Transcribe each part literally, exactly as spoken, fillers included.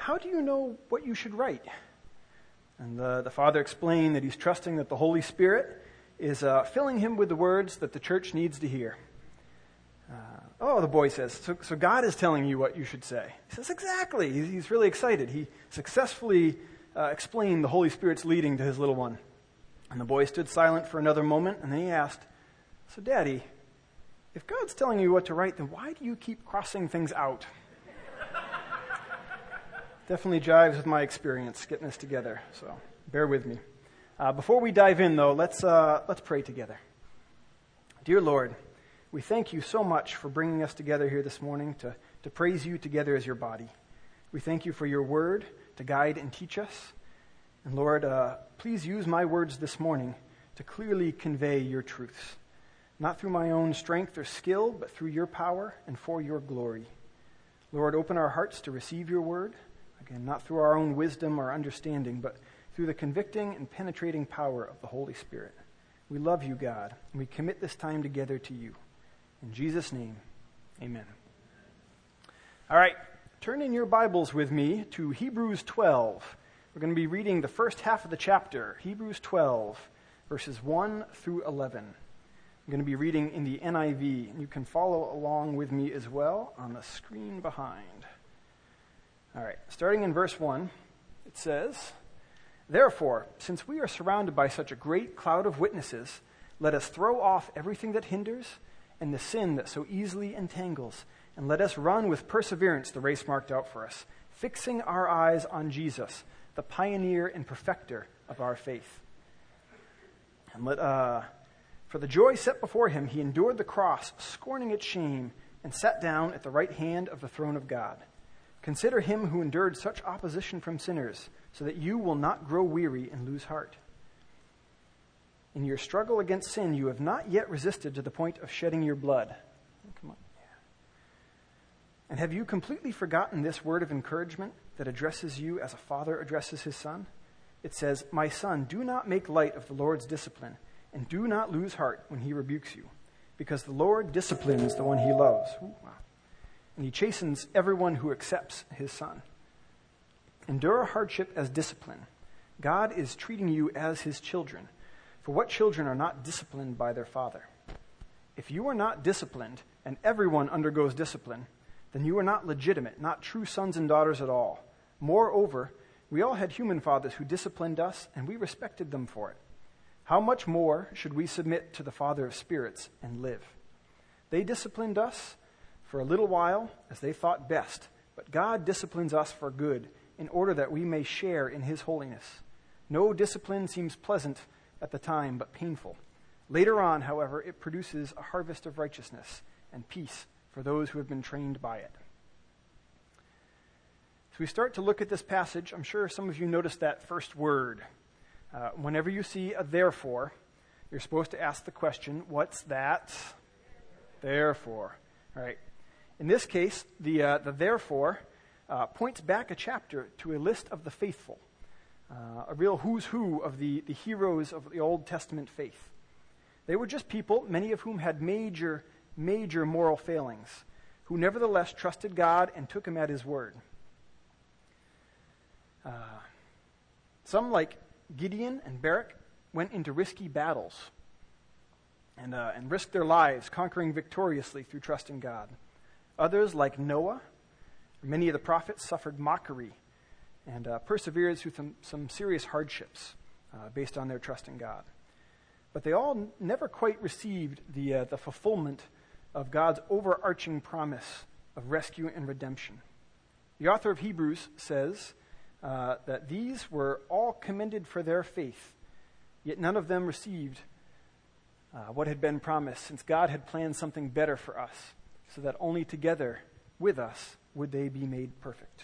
how do you know what you should write? And the, the father explained that he's trusting that the Holy Spirit is uh, filling him with the words that the church needs to hear. Uh, oh, the boy says, so, so God is telling you what you should say. He says, exactly. He's, he's really excited. He successfully uh, explained the Holy Spirit's leading to his little one. And the boy stood silent for another moment, and then he asked, so Daddy, if God's telling you what to write, then why do you keep crossing things out? Definitely jives with my experience getting this together, so bear with me. Uh, before we dive in, though, let's uh, let's pray together. Dear Lord, we thank you so much for bringing us together here this morning to, to praise you together as your body. We thank you for your word to guide and teach us. And Lord, uh, please use my words this morning to clearly convey your truths, not through my own strength or skill, but through your power and for your glory. Lord, open our hearts to receive your word. Again, not through our own wisdom or understanding, but through the convicting and penetrating power of the Holy Spirit. We love you, God, and we commit this time together to you. In Jesus' name, amen. All right, turn in your Bibles with me to Hebrews twelve. We're going to be reading the first half of the chapter, Hebrews twelve, verses one through eleven. I'm going to be reading in the N I V, and you can follow along with me as well on the screen behind. All right, starting in verse one, it says, therefore, since we are surrounded by such a great cloud of witnesses, let us throw off everything that hinders and the sin that so easily entangles, and let us run with perseverance the race marked out for us, fixing our eyes on Jesus, the pioneer and perfecter of our faith. And let, uh, for the joy set before him, he endured the cross, scorning its shame, and sat down at the right hand of the throne of God. Consider him who endured such opposition from sinners, so that you will not grow weary and lose heart. In your struggle against sin, you have not yet resisted to the point of shedding your blood. Come on. And have you completely forgotten this word of encouragement that addresses you as a father addresses his son? It says, my son, do not make light of the Lord's discipline, and do not lose heart when he rebukes you, because the Lord disciplines the one he loves. Ooh, wow. And he chastens everyone who accepts his son. Endure hardship as discipline. God is treating you as his children. For what children are not disciplined by their father? If you are not disciplined, and everyone undergoes discipline, then you are not legitimate, not true sons and daughters at all. Moreover, we all had human fathers who disciplined us, and we respected them for it. How much more should we submit to the Father of spirits and live? They disciplined us for a little while as they thought best, but God disciplines us for good, in order that we may share in his holiness. No discipline seems pleasant at the time, but painful. Later on, however, it produces a harvest of righteousness and peace for those who have been trained by it. As we start to look at this passage, I'm sure some of you noticed that first word. Uh, whenever you see a therefore, you're supposed to ask the question, what's that? Therefore. All right. In this case, the uh, the therefore uh, points back a chapter to a list of the faithful, uh, a real who's who of the, the heroes of the Old Testament faith. They were just people, many of whom had major, major moral failings, who nevertheless trusted God and took him at his word. Uh, some, like Gideon and Barak, went into risky battles and, uh, and risked their lives, conquering victoriously through trust in God. Others, like Noah, many of the prophets, suffered mockery and uh, persevered through some, some serious hardships uh, based on their trust in God. But they all n- never quite received the uh, the fulfillment of God's overarching promise of rescue and redemption. The author of Hebrews says uh, that these were all commended for their faith, yet none of them received uh, what had been promised, since God had planned something better for us, so that only together with us would they be made perfect.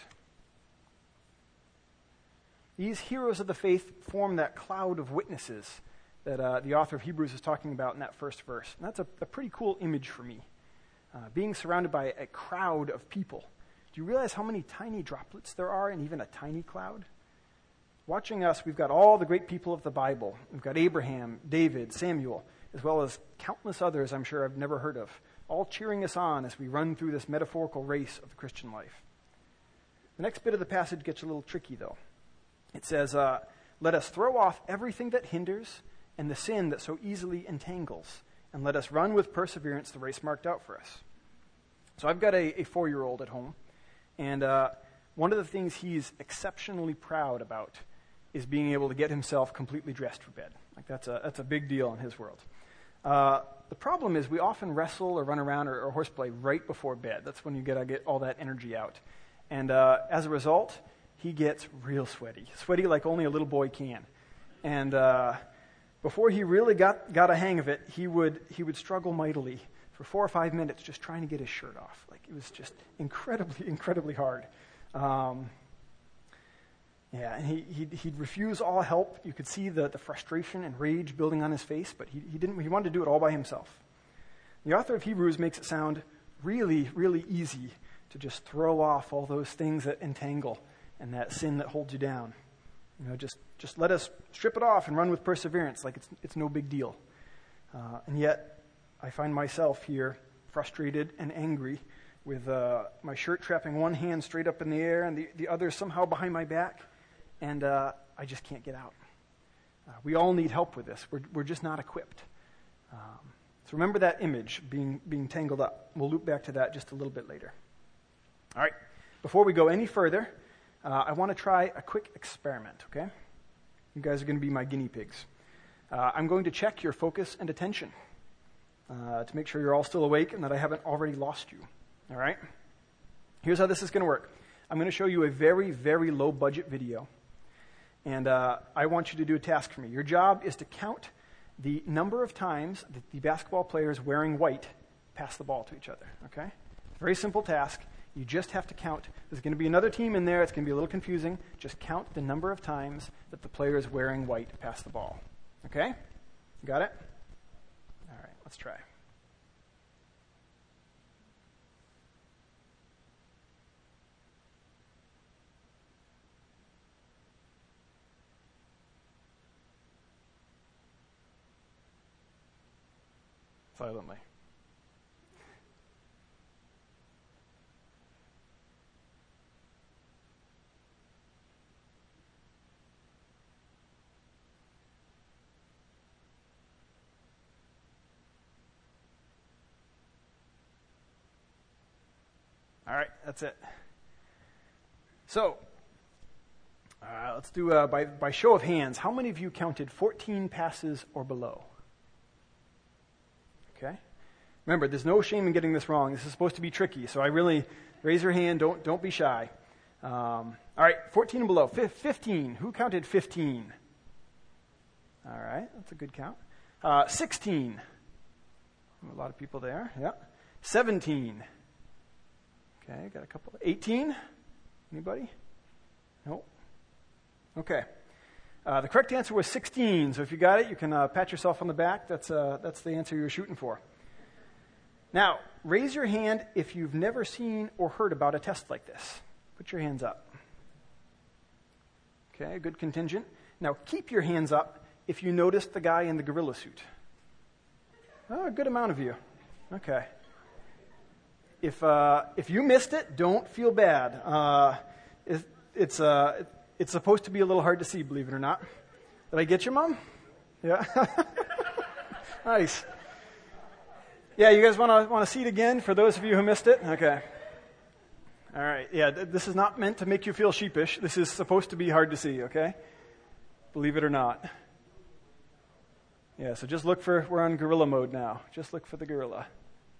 These heroes of the faith form that cloud of witnesses that uh, the author of Hebrews is talking about in that first verse. And that's a, a pretty cool image for me, uh, being surrounded by a crowd of people. Do you realize how many tiny droplets there are in even a tiny cloud? Watching us, we've got all the great people of the Bible. We've got Abraham, David, Samuel, as well as countless others I'm sure I've never heard of, all cheering us on as we run through this metaphorical race of the Christian life. The next bit of the passage gets a little tricky, though. It says, uh, let us throw off everything that hinders and the sin that so easily entangles, and let us run with perseverance the race marked out for us. So I've got a, a four-year-old at home, and uh, one of the things he's exceptionally proud about is being able to get himself completely dressed for bed. Like that's a that's a big deal in his world. Uh, the problem is we often wrestle or run around or, or horseplay right before bed. That's when you get to get all that energy out. And uh, as a result, he gets real sweaty. Sweaty like only a little boy can. And uh, before he really got, got a hang of it, he would he would struggle mightily for four or five minutes just trying to get his shirt off. Like it was just incredibly, incredibly hard. Um, yeah, and he, he'd, he'd refuse all help. You could see the, the frustration and rage building on his face, but he, he didn't. He wanted to do it all by himself. The author of Hebrews makes it sound really, really easy to just throw off all those things that entangle and that sin that holds you down. You know, just just let us strip it off and run with perseverance, like it's it's no big deal. Uh, and yet, I find myself here frustrated and angry with uh, my shirt trapping one hand straight up in the air and the, the other somehow behind my back, and uh, I just can't get out. Uh, we all need help with this. We're we're just not equipped. Um, so remember that image, being being tangled up. We'll loop back to that just a little bit later. All right, before we go any further, uh, I want to try a quick experiment, okay? You guys are going to be my guinea pigs. Uh, I'm going to check your focus and attention uh, to make sure you're all still awake and that I haven't already lost you, all right? Here's how this is going to work. I'm going to show you a very, very low-budget video, and uh, I want you to do a task for me. Your job is to count the number of times that the basketball players wearing white pass the ball to each other, okay? Very simple task. You just have to count. There's going to be another team in there. It's going to be a little confusing. Just count the number of times that the players wearing white pass the ball. Okay? Got it? All right, let's try. Silently. All right, that's it. So, uh, let's do, uh, by, by show of hands, how many of you counted fourteen passes or below? Okay. Remember, there's no shame in getting this wrong. This is supposed to be tricky, so I really, raise your hand, don't don't be shy. Um, all right, fourteen and below. F- fifteen, who counted fifteen? All right, that's a good count. Uh, sixteen, a lot of people there, yeah. seventeen. Okay, got a couple. eighteen? Anybody? Nope. Okay. Uh, the correct answer was sixteen. So if you got it, you can uh, pat yourself on the back. That's uh, that's the answer you're shooting for. Now, raise your hand if you've never seen or heard about a test like this. Put your hands up. Okay, good contingent. Now, keep your hands up if you noticed the guy in the gorilla suit. Oh, a good amount of you. Okay. If uh, if you missed it, don't feel bad. Uh, it, it's uh, it's supposed to be a little hard to see, believe it or not. Did I get you, Mom? Yeah. Nice. Yeah, you guys want to want to see it again for those of you who missed it? Okay. All right. Yeah, th- this is not meant to make you feel sheepish. This is supposed to be hard to see. Okay. Believe it or not. Yeah. So just look for. We're on gorilla mode now. Just look for the gorilla.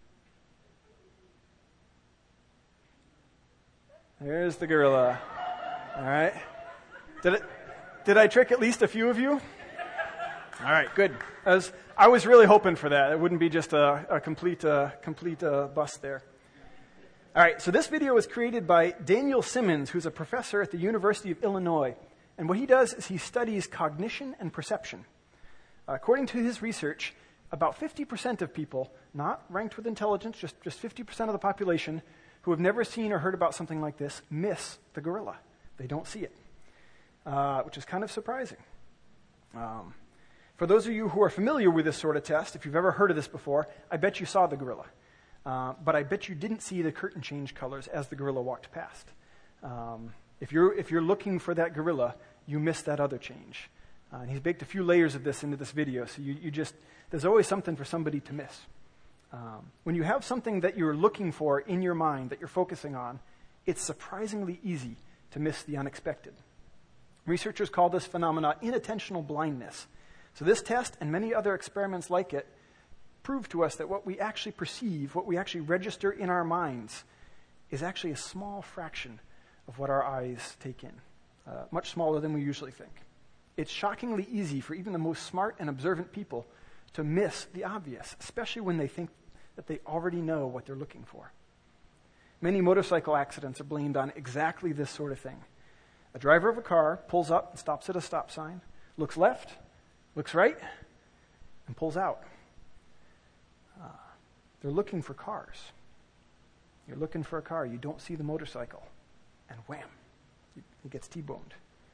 There's the gorilla. All right. Did it? Did I trick at least a few of you? All right, good. I was, I was really hoping for that. It wouldn't be just a, a complete, uh, complete uh, bust there. All right, so this video was created by Daniel Simmons, who's a professor at the University of Illinois. And what he does is he studies cognition and perception. Uh, according to his research, about fifty percent of people, not ranked with intelligence, just, just fifty percent of the population, who have never seen or heard about something like this, miss the gorilla. They don't see it, uh, which is kind of surprising. Um, for those of you who are familiar with this sort of test, if you've ever heard of this before, I bet you saw the gorilla. Uh, but I bet you didn't see the curtain change colors as the gorilla walked past. Um, if you're if you're looking for that gorilla, you miss that other change. Uh, and he's baked a few layers of this into this video, so you, you just, there's always something for somebody to miss. Um, when you have something that you're looking for in your mind, that you're focusing on, it's surprisingly easy to miss the unexpected. Researchers call this phenomena inattentional blindness. So this test and many other experiments like it prove to us that what we actually perceive, what we actually register in our minds, is actually a small fraction of what our eyes take in, uh, much smaller than we usually think. It's shockingly easy for even the most smart and observant people to miss the obvious, especially when they think that they already know what they're looking for. Many motorcycle accidents are blamed on exactly this sort of thing. A driver of a car pulls up and stops at a stop sign, looks left, looks right, and pulls out. Uh, they're looking for cars. You're looking for a car. You don't see the motorcycle. And wham, he gets T-boned.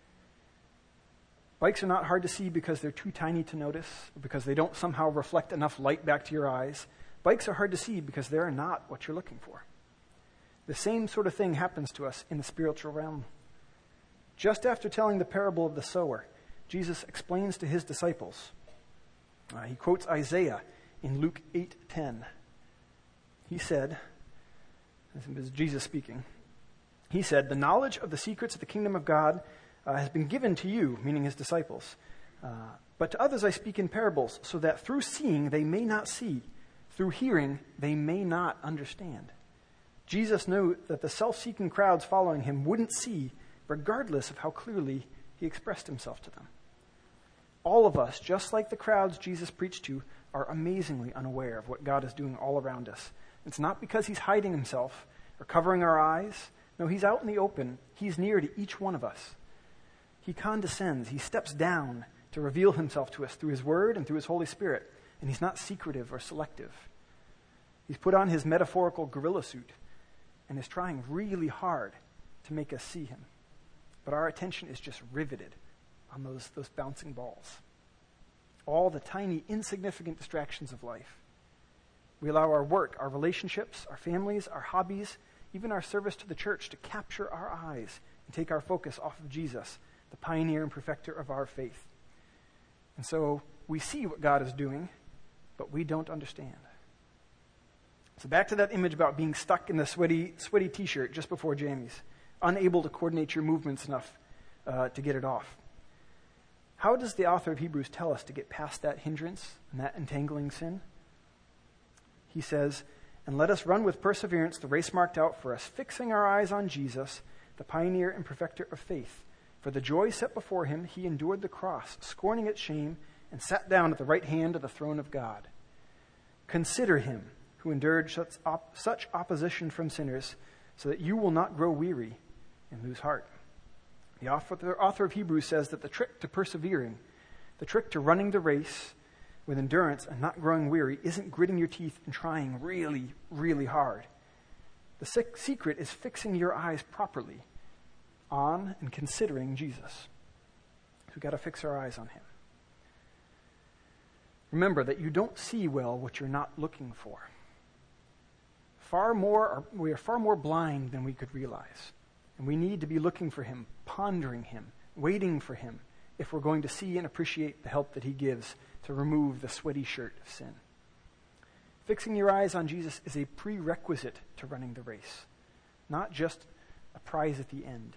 Bikes are not hard to see because they're too tiny to notice, because they don't somehow reflect enough light back to your eyes. Bikes are hard to see because they're not what you're looking for. The same sort of thing happens to us in the spiritual realm. Just after telling the parable of the sower, Jesus explains to his disciples. Uh, he quotes Isaiah in Luke eight ten. He said, this is Jesus speaking, he said, "The knowledge of the secrets of the kingdom of God Uh, has been given to you," meaning his disciples. Uh, "but to others I speak in parables, so that through seeing they may not see, through hearing they may not understand." Jesus knew that the self-seeking crowds following him wouldn't see, regardless of how clearly he expressed himself to them. All of us, just like the crowds Jesus preached to, are amazingly unaware of what God is doing all around us. It's not because he's hiding himself or covering our eyes. No, he's out in the open. He's near to each one of us. He condescends. He steps down to reveal himself to us through his word and through his Holy Spirit. And he's not secretive or selective. He's put on his metaphorical gorilla suit and is trying really hard to make us see him. But our attention is just riveted on those, those bouncing balls. All the tiny, insignificant distractions of life. We allow our work, our relationships, our families, our hobbies, even our service to the church to capture our eyes and take our focus off of Jesus, the pioneer and perfecter of our faith. And so we see what God is doing, but we don't understand. So back to that image about being stuck in the sweaty, sweaty t-shirt just before jammies, unable to coordinate your movements enough uh, to get it off. How does the author of Hebrews tell us to get past that hindrance and that entangling sin? He says, "And let us run with perseverance the race marked out for us, fixing our eyes on Jesus, the pioneer and perfecter of faith. For the joy set before him, he endured the cross, scorning its shame, and sat down at the right hand of the throne of God. Consider him who endured such, op- such opposition from sinners, so that you will not grow weary and lose heart." The author, the author of Hebrews says that the trick to persevering, the trick to running the race with endurance and not growing weary, isn't gritting your teeth and trying really, really hard. The sec- secret is fixing your eyes properly on and considering Jesus. We've got to fix our eyes on him. Remember that you don't see well what you're not looking for. Far more, we are far more blind than we could realize. And we need to be looking for him, pondering him, waiting for him, if we're going to see and appreciate the help that he gives to remove the sweaty shirt of sin. Fixing your eyes on Jesus is a prerequisite to running the race, not just a prize at the end.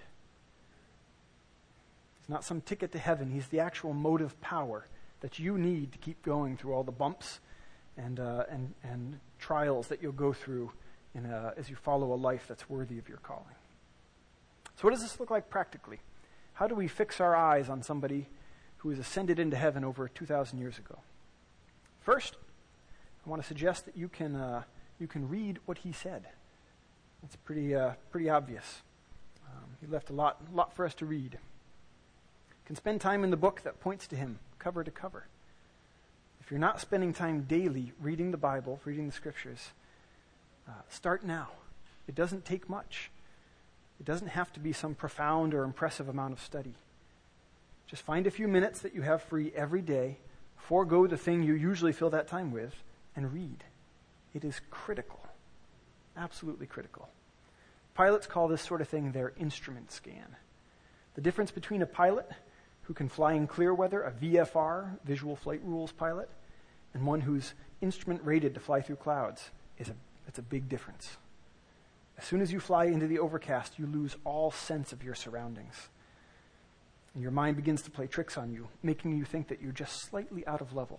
It's not some ticket to heaven. He's the actual motive power that you need to keep going through all the bumps and uh, and and trials that you'll go through in a, as you follow a life that's worthy of your calling. So what does this look like practically? How do we fix our eyes on somebody who has ascended into heaven over two thousand years ago? First, I want to suggest that you can uh, you can read what he said. It's pretty uh, pretty obvious. Um, he left a lot lot for us to read. You can spend time in the book that points to him, cover to cover. If you're not spending time daily reading the Bible, reading the Scriptures, uh, start now. It doesn't take much. It doesn't have to be some profound or impressive amount of study. Just find a few minutes that you have free every day, forego the thing you usually fill that time with, and read. It is critical. Absolutely critical. Pilots call this sort of thing their instrument scan. The difference between a pilot who can fly in clear weather, a V F R, visual flight rules pilot, and one who's instrument rated to fly through clouds is a, it's a big difference. As soon as you fly into the overcast, you lose all sense of your surroundings. And your mind begins to play tricks on you, making you think that you're just slightly out of level.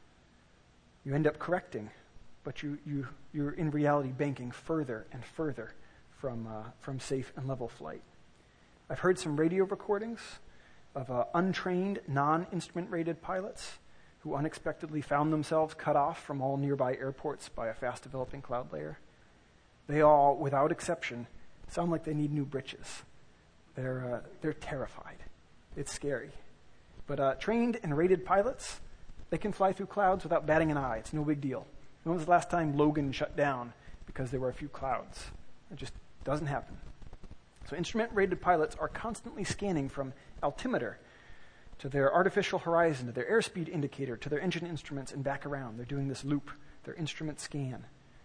You end up correcting, but you, you, you're in reality banking further and further from, uh, from safe and level flight. I've heard some radio recordings of uh, untrained, non-instrument rated pilots who unexpectedly found themselves cut off from all nearby airports by a fast-developing cloud layer. They all, without exception, sound like they need new britches. They're, uh, they're terrified. It's scary. But uh, trained and rated pilots, they can fly through clouds without batting an eye. It's no big deal. When was the last time Logan shut down because there were a few clouds? It just doesn't happen. So instrument-rated pilots are constantly scanning from altimeter to their artificial horizon, to their airspeed indicator, to their engine instruments, and back around. They're doing this loop, their instrument scan.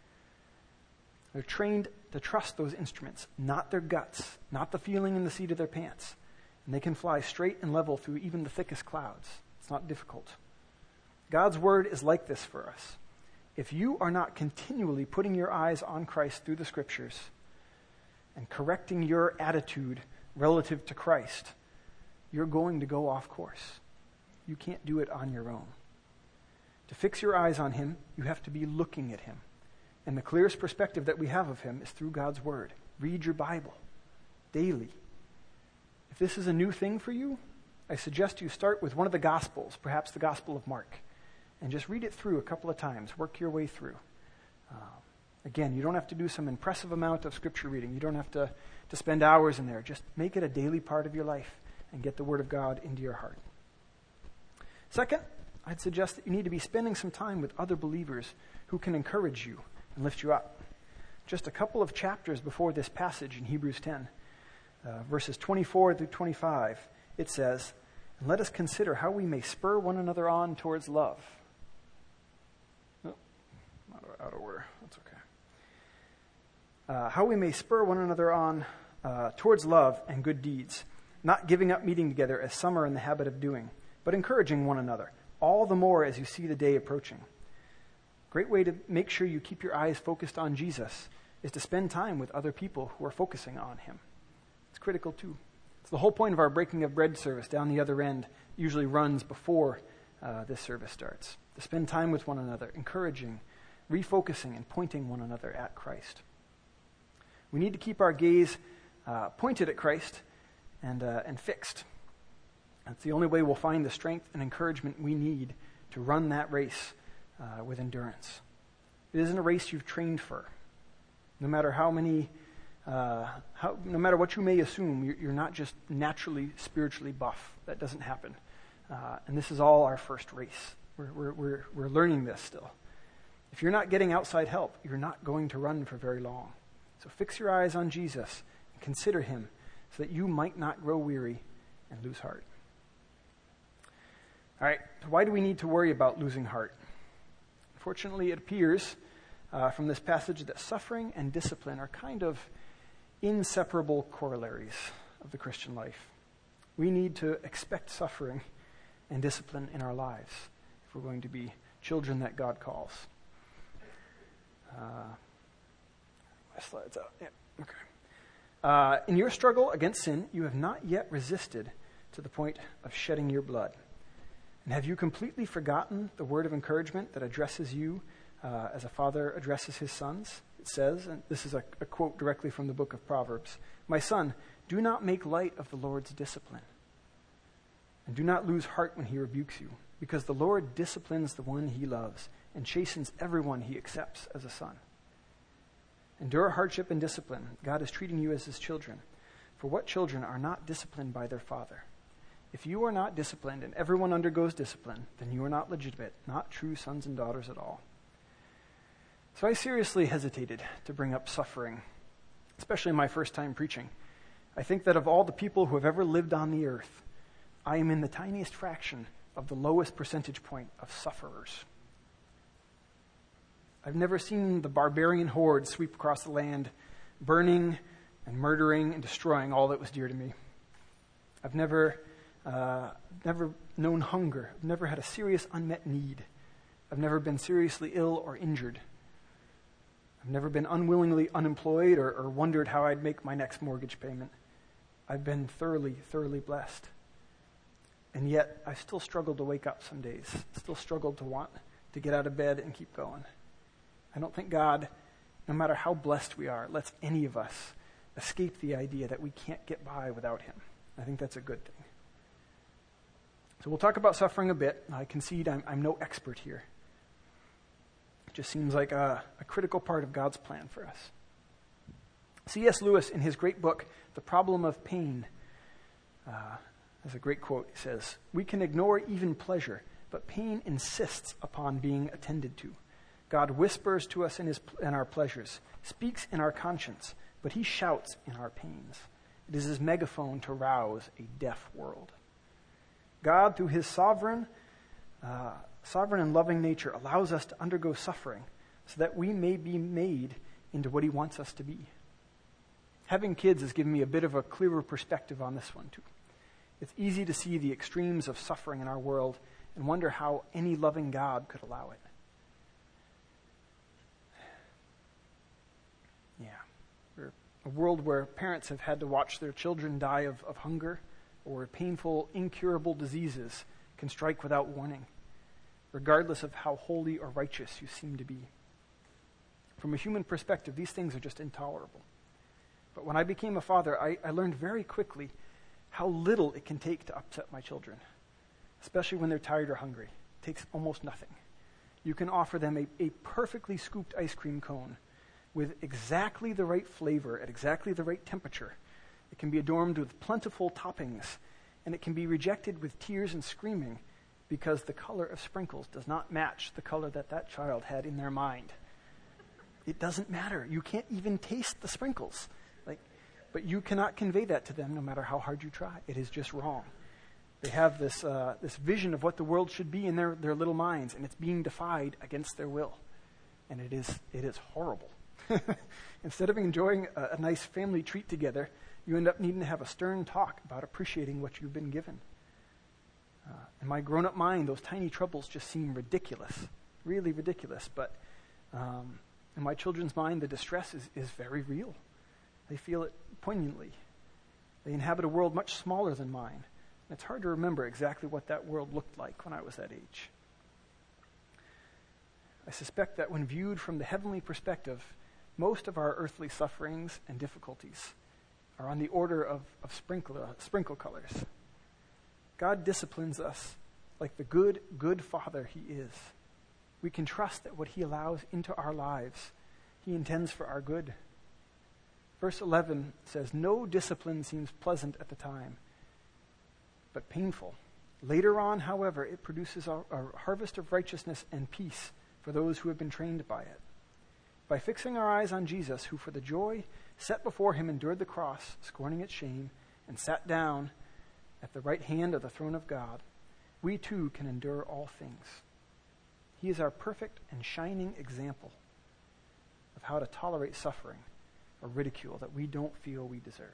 They're trained to trust those instruments, not their guts, not the feeling in the seat of their pants. And they can fly straight and level through even the thickest clouds. It's not difficult. God's word is like this for us. If you are not continually putting your eyes on Christ through the scriptures and correcting your attitude relative to Christ, you're going to go off course. You can't do it on your own. To fix your eyes on him, you have to be looking at him. And the clearest perspective that we have of him is through God's word. Read your Bible daily. If this is a new thing for you, I suggest you start with one of the Gospels, perhaps the Gospel of Mark, and just read it through a couple of times. Work your way through. Uh, again, you don't have to do some impressive amount of scripture reading. You don't have to, to spend hours in there. Just make it a daily part of your life and get the Word of God into your heart. Second, I'd suggest that you need to be spending some time with other believers who can encourage you and lift you up. Just a couple of chapters before this passage in Hebrews ten, uh, verses twenty-four through twenty-five, it says, "And let us consider how we may spur one another on towards love." Oh, out of order. That's okay. Uh, how we may spur one another on uh, towards love and good deeds, not giving up meeting together as some are in the habit of doing, but encouraging one another, all the more as you see the day approaching. Great way to make sure you keep your eyes focused on Jesus is to spend time with other people who are focusing on him. It's critical too. It's the whole point of our breaking of bread service down the other end usually runs before uh, this service starts. To spend time with one another, encouraging, refocusing, and pointing one another at Christ. We need to keep our gaze uh, pointed at Christ and uh, and fixed. That's the only way we'll find the strength and encouragement we need to run that race uh, with endurance. It isn't a race you've trained for. No matter how many, uh, how, no matter what you may assume, you're, you're not just naturally spiritually buff. That doesn't happen. Uh, and this is all our first race. We're, we're, we're, we're learning this still. If you're not getting outside help, you're not going to run for very long. So fix your eyes on Jesus and consider him so that you might not grow weary and lose heart. All right, so why do we need to worry about losing heart? Unfortunately, it appears uh, from this passage that suffering and discipline are kind of inseparable corollaries of the Christian life. We need to expect suffering and discipline in our lives if we're going to be children that God calls. Uh, my slides out. Yeah, okay. Uh, in your struggle against sin, you have not yet resisted to the point of shedding your blood. And have you completely forgotten the word of encouragement that addresses you uh, as a father addresses his sons? It says, and this is a, a quote directly from the book of Proverbs, "My son, do not make light of the Lord's discipline, and do not lose heart when he rebukes you, because the Lord disciplines the one he loves and chastens everyone he accepts as a son." Endure hardship and discipline. God is treating you as his children. For what children are not disciplined by their father? If you are not disciplined and everyone undergoes discipline, then you are not legitimate, not true sons and daughters at all. So I seriously hesitated to bring up suffering, especially my first time preaching. I think that of all the people who have ever lived on the earth, I am in the tiniest fraction of the lowest percentage point of sufferers. I've never seen the barbarian horde sweep across the land, burning and murdering and destroying all that was dear to me. I've never, uh, never known hunger. I've never had a serious unmet need. I've never been seriously ill or injured. I've never been unwillingly unemployed or, or wondered how I'd make my next mortgage payment. I've been thoroughly, thoroughly blessed. And yet, I still struggle to wake up some days. Still struggle to want to get out of bed and keep going. I don't think God, no matter how blessed we are, lets any of us escape the idea that we can't get by without him. I think that's a good thing. So we'll talk about suffering a bit. I concede I'm, I'm no expert here. It just seems like a, a critical part of God's plan for us. C S Lewis, in his great book, The Problem of Pain, uh, has a great quote. He says, "We can ignore even pleasure, but pain insists upon being attended to. God whispers to us in, his, in our pleasures, speaks in our conscience, but he shouts in our pains. It is his megaphone to rouse a deaf world." God, through his sovereign, uh, sovereign and loving nature, allows us to undergo suffering so that we may be made into what he wants us to be. Having kids has given me a bit of a clearer perspective on this one, too. It's easy to see the extremes of suffering in our world and wonder how any loving God could allow it. Yeah. We're a world where parents have had to watch their children die of, of hunger, or painful, incurable diseases can strike without warning, regardless of how holy or righteous you seem to be. From a human perspective, these things are just intolerable. But when I became a father, I, I learned very quickly how little it can take to upset my children, especially when they're tired or hungry. It takes almost nothing. You can offer them a, a perfectly scooped ice cream cone with exactly the right flavor at exactly the right temperature. It can be adorned with plentiful toppings, and it can be rejected with tears and screaming because the color of sprinkles does not match the color that that child had in their mind. It doesn't matter. You can't even taste the sprinkles. Like, but you cannot convey that to them no matter how hard you try. It is just wrong. They have this uh, this vision of what the world should be in their, their little minds, and it's being defied against their will. And it is it is horrible. Instead of enjoying a, a nice family treat together, you end up needing to have a stern talk about appreciating what you've been given. Uh, in my grown-up mind, those tiny troubles just seem ridiculous, really ridiculous. But um, in my children's mind, the distress is, is very real. They feel it poignantly. They inhabit a world much smaller than mine. And it's hard to remember exactly what that world looked like when I was that age. I suspect that when viewed from the heavenly perspective, most of our earthly sufferings and difficulties are on the order of, of sprinkle, uh, sprinkle colors. God disciplines us like the good, good Father he is. We can trust that what he allows into our lives, he intends for our good. Verse eleven says, "No discipline seems pleasant at the time, but painful. Later on, however, it produces a, a harvest of righteousness and peace for those who have been trained by it. By fixing our eyes on Jesus, who for the joy set before him endured the cross, scorning its shame, and sat down at the right hand of the throne of God, we too can endure all things. He is our perfect and shining example of how to tolerate suffering or ridicule that we don't feel we deserve.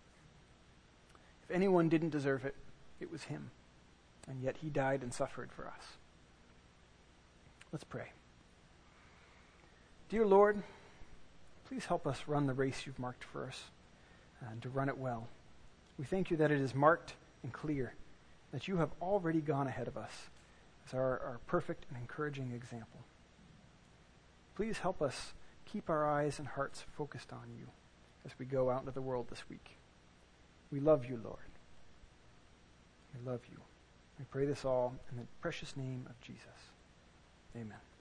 If anyone didn't deserve it, it was him, and yet he died and suffered for us." Let's pray. Dear Lord, please help us run the race you've marked for us, and to run it well. We thank you that it is marked and clear, that you have already gone ahead of us as our, our perfect and encouraging example. Please help us keep our eyes and hearts focused on you as we go out into the world this week. We love you, Lord. We love you. We pray this all in the precious name of Jesus. Amen.